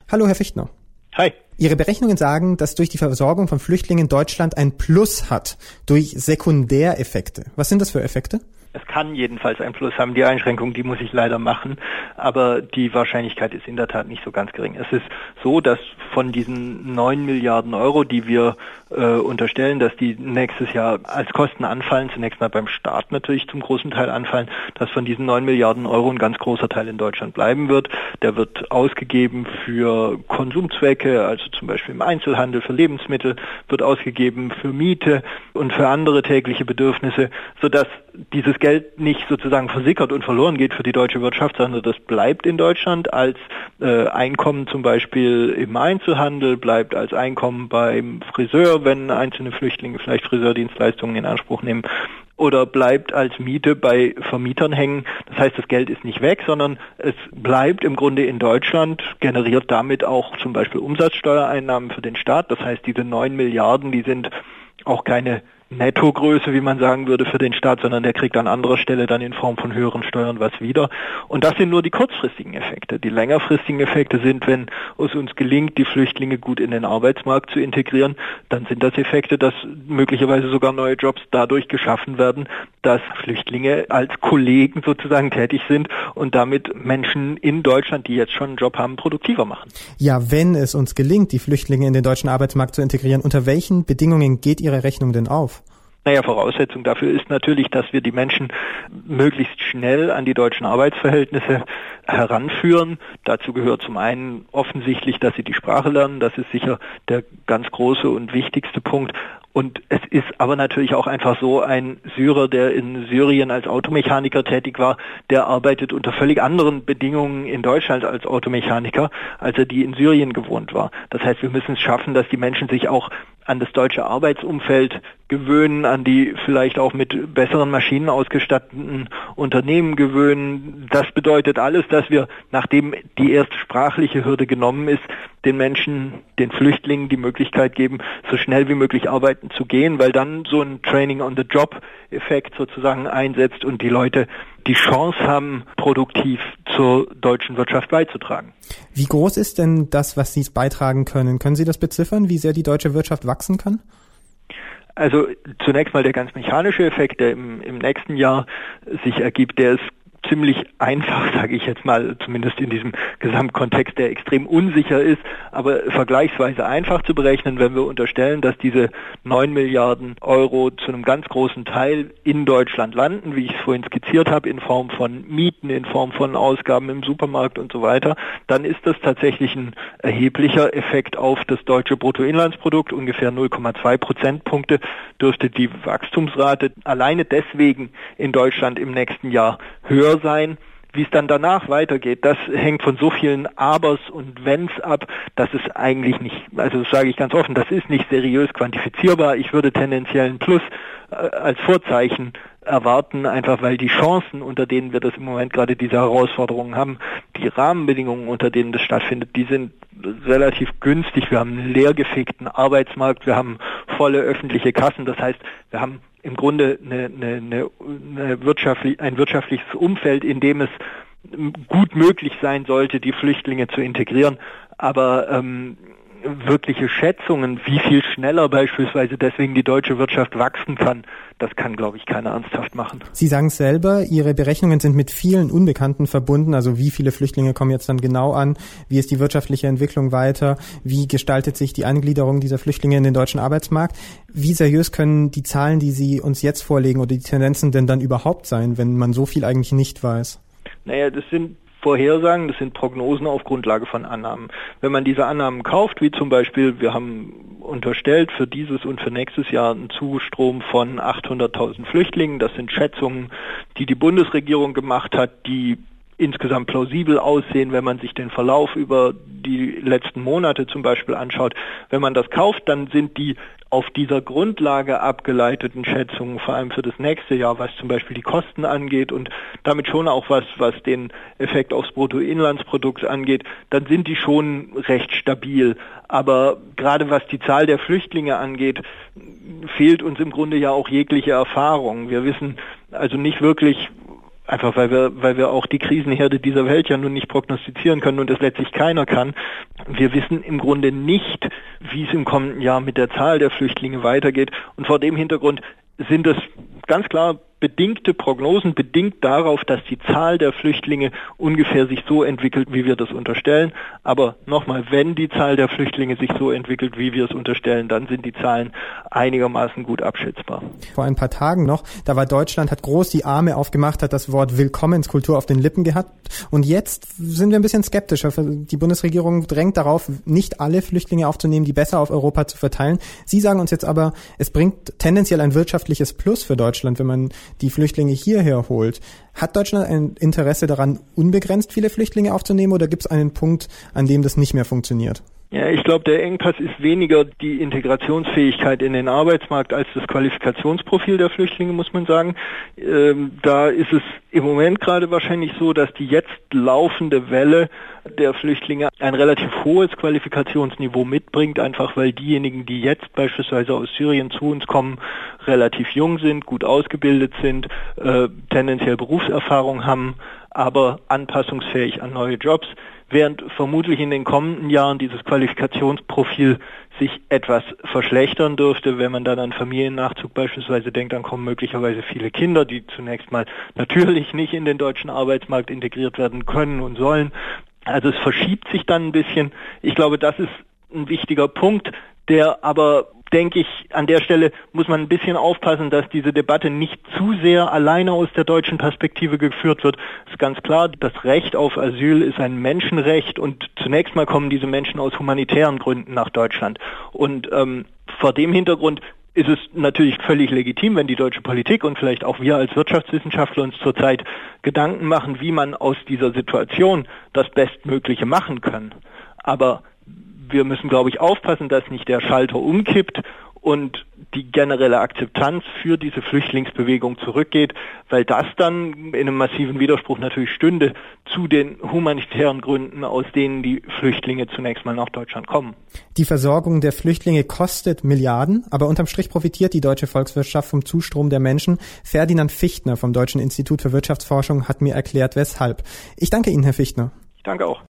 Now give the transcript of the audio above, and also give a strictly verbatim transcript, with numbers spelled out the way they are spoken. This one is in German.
Hallo, Herr Fichtner. Hi. Ihre Berechnungen sagen, dass durch die Versorgung von Flüchtlingen Deutschland ein Plus hat durch Sekundäreffekte. Was sind das für Effekte? Es kann jedenfalls einen Plus haben. Die Einschränkung, die muss ich leider machen, aber die Wahrscheinlichkeit ist in der Tat nicht so ganz gering. Es ist so, dass von diesen neun Milliarden Euro, die wir äh, unterstellen, dass die nächstes Jahr als Kosten anfallen, zunächst mal beim Staat natürlich zum großen Teil anfallen, dass von diesen neun Milliarden Euro ein ganz großer Teil in Deutschland bleiben wird. Der wird ausgegeben für Konsumzwecke, also zum Beispiel im Einzelhandel, für Lebensmittel, wird ausgegeben für Miete und für andere tägliche Bedürfnisse, sodass dieses Geld nicht sozusagen versickert und verloren geht für die deutsche Wirtschaft, sondern das bleibt in Deutschland als äh, Einkommen zum Beispiel im Einzelhandel, bleibt als Einkommen beim Friseur, wenn einzelne Flüchtlinge vielleicht Friseurdienstleistungen in Anspruch nehmen, oder bleibt als Miete bei Vermietern hängen. Das heißt, das Geld ist nicht weg, sondern es bleibt im Grunde in Deutschland, generiert damit auch zum Beispiel Umsatzsteuereinnahmen für den Staat. Das heißt, diese neun Milliarden, die sind auch keine Nettogröße, wie man sagen würde, für den Staat, sondern der kriegt an anderer Stelle dann in Form von höheren Steuern was wieder. Und das sind nur die kurzfristigen Effekte. Die längerfristigen Effekte sind, wenn es uns gelingt, die Flüchtlinge gut in den Arbeitsmarkt zu integrieren, dann sind das Effekte, dass möglicherweise sogar neue Jobs dadurch geschaffen werden, dass Flüchtlinge als Kollegen sozusagen tätig sind und damit Menschen in Deutschland, die jetzt schon einen Job haben, produktiver machen. Ja, wenn es uns gelingt, die Flüchtlinge in den deutschen Arbeitsmarkt zu integrieren, unter welchen Bedingungen geht Ihre Rechnung denn auf? Naja, Voraussetzung dafür ist natürlich, dass wir die Menschen möglichst schnell an die deutschen Arbeitsverhältnisse heranführen. Dazu gehört zum einen offensichtlich, dass sie die Sprache lernen. Das ist sicher der ganz große und wichtigste Punkt. Und es ist aber natürlich auch einfach so, ein Syrer, der in Syrien als Automechaniker tätig war, der arbeitet unter völlig anderen Bedingungen in Deutschland als Automechaniker, als er die in Syrien gewohnt war. Das heißt, wir müssen es schaffen, dass die Menschen sich auch an das deutsche Arbeitsumfeld gewöhnen, an die vielleicht auch mit besseren Maschinen ausgestatteten Unternehmen gewöhnen. Das bedeutet alles, dass wir, nachdem die erste sprachliche Hürde genommen ist, den Menschen, den Flüchtlingen die Möglichkeit geben, so schnell wie möglich arbeiten zu gehen, weil dann so ein Training-on-the-Job-Effekt sozusagen einsetzt und die Leute die Chance haben, produktiv zur deutschen Wirtschaft beizutragen. Wie groß ist denn das, was Sie beitragen können? Können Sie das beziffern, wie sehr die deutsche Wirtschaft wachsen kann? Also zunächst mal der ganz mechanische Effekt, der im, im nächsten Jahr sich ergibt, der ist ziemlich einfach, sage ich jetzt mal, zumindest in diesem Gesamtkontext, der extrem unsicher ist, aber vergleichsweise einfach zu berechnen, wenn wir unterstellen, dass diese neun Milliarden Euro zu einem ganz großen Teil in Deutschland landen, wie ich es vorhin skizziert habe, in Form von Mieten, in Form von Ausgaben im Supermarkt und so weiter, dann ist das tatsächlich ein erheblicher Effekt auf das deutsche Bruttoinlandsprodukt. Ungefähr null Komma zwei Prozentpunkte dürfte die Wachstumsrate alleine deswegen in Deutschland im nächsten Jahr höher sein. Wie es dann danach weitergeht, das hängt von so vielen Abers und Wenns ab, dass es eigentlich nicht, also das sage ich ganz offen, das ist nicht seriös quantifizierbar. Ich würde tendenziell ein Plus äh, als Vorzeichen erwarten, einfach weil die Chancen, unter denen wir das im Moment gerade diese Herausforderungen haben, die Rahmenbedingungen, unter denen das stattfindet, die sind relativ günstig. Wir haben einen leergefegten Arbeitsmarkt, wir haben volle öffentliche Kassen, das heißt, wir haben im Grunde eine, eine, eine wirtschaftlich, ein wirtschaftliches Umfeld, in dem es gut möglich sein sollte, die Flüchtlinge zu integrieren. Aber ähm, wirkliche Schätzungen, wie viel schneller beispielsweise deswegen die deutsche Wirtschaft wachsen kann, das kann, glaube ich, keiner ernsthaft machen. Sie sagen selber, Ihre Berechnungen sind mit vielen Unbekannten verbunden. Also wie viele Flüchtlinge kommen jetzt dann genau an? Wie ist die wirtschaftliche Entwicklung weiter? Wie gestaltet sich die Eingliederung dieser Flüchtlinge in den deutschen Arbeitsmarkt? Wie seriös können die Zahlen, die Sie uns jetzt vorlegen, oder die Tendenzen denn dann überhaupt sein, wenn man so viel eigentlich nicht weiß? Naja, das sind Vorhersagen, das sind Prognosen auf Grundlage von Annahmen. Wenn man diese Annahmen kauft, wie zum Beispiel, wir haben unterstellt für dieses und für nächstes Jahr einen Zustrom von achthunderttausend Flüchtlingen, das sind Schätzungen, die die Bundesregierung gemacht hat, die insgesamt plausibel aussehen, wenn man sich den Verlauf über die letzten Monate zum Beispiel anschaut. Wenn man das kauft, dann sind die auf dieser Grundlage abgeleiteten Schätzungen, vor allem für das nächste Jahr, was zum Beispiel die Kosten angeht und damit schon auch was, was den Effekt aufs Bruttoinlandsprodukt angeht, dann sind die schon recht stabil. Aber gerade was die Zahl der Flüchtlinge angeht, fehlt uns im Grunde ja auch jegliche Erfahrung. Wir wissen also nicht wirklich, Einfach weil wir, weil wir auch die Krisenherde dieser Welt ja nun nicht prognostizieren können und es letztlich keiner kann. Wir wissen im Grunde nicht, wie es im kommenden Jahr mit der Zahl der Flüchtlinge weitergeht. Und vor dem Hintergrund sind es ganz klar bedingte Prognosen, bedingt darauf, dass die Zahl der Flüchtlinge ungefähr sich so entwickelt, wie wir das unterstellen. Aber nochmal, wenn die Zahl der Flüchtlinge sich so entwickelt, wie wir es unterstellen, dann sind die Zahlen einigermaßen gut abschätzbar. Vor ein paar Tagen noch, da war Deutschland, hat groß die Arme aufgemacht, hat das Wort Willkommenskultur auf den Lippen gehabt. Und jetzt sind wir ein bisschen skeptischer. Die Bundesregierung drängt darauf, nicht alle Flüchtlinge aufzunehmen, die besser auf Europa zu verteilen. Sie sagen uns jetzt aber, es bringt tendenziell ein wirtschaftliches Plus für Deutschland, wenn man die Flüchtlinge hierher holt. Hat Deutschland ein Interesse daran, unbegrenzt viele Flüchtlinge aufzunehmen, oder gibt es einen Punkt, an dem das nicht mehr funktioniert? Ja, ich glaube, der Engpass ist weniger die Integrationsfähigkeit in den Arbeitsmarkt als das Qualifikationsprofil der Flüchtlinge, muss man sagen. Ähm, da ist es im Moment gerade wahrscheinlich so, dass die jetzt laufende Welle der Flüchtlinge ein relativ hohes Qualifikationsniveau mitbringt, einfach weil diejenigen, die jetzt beispielsweise aus Syrien zu uns kommen, relativ jung sind, gut ausgebildet sind, äh, tendenziell Berufserfahrung haben, aber anpassungsfähig an neue Jobs, während vermutlich in den kommenden Jahren dieses Qualifikationsprofil sich etwas verschlechtern dürfte. Wenn man dann an Familiennachzug beispielsweise denkt, dann kommen möglicherweise viele Kinder, die zunächst mal natürlich nicht in den deutschen Arbeitsmarkt integriert werden können und sollen. Also es verschiebt sich dann ein bisschen. Ich glaube, das ist ein wichtiger Punkt, der aber, denke ich, an der Stelle muss man ein bisschen aufpassen, dass diese Debatte nicht zu sehr alleine aus der deutschen Perspektive geführt wird. Es ist ganz klar, das Recht auf Asyl ist ein Menschenrecht und zunächst mal kommen diese Menschen aus humanitären Gründen nach Deutschland. Und ähm, vor dem Hintergrund ist es natürlich völlig legitim, wenn die deutsche Politik und vielleicht auch wir als Wirtschaftswissenschaftler uns zurzeit Gedanken machen, wie man aus dieser Situation das Bestmögliche machen kann. Aber wir müssen, glaube ich, aufpassen, dass nicht der Schalter umkippt und die generelle Akzeptanz für diese Flüchtlingsbewegung zurückgeht, weil das dann in einem massiven Widerspruch natürlich stünde zu den humanitären Gründen, aus denen die Flüchtlinge zunächst mal nach Deutschland kommen. Die Versorgung der Flüchtlinge kostet Milliarden, aber unterm Strich profitiert die deutsche Volkswirtschaft vom Zustrom der Menschen. Ferdinand Fichtner vom Deutschen Institut für Wirtschaftsforschung hat mir erklärt, weshalb. Ich danke Ihnen, Herr Fichtner. Ich danke auch.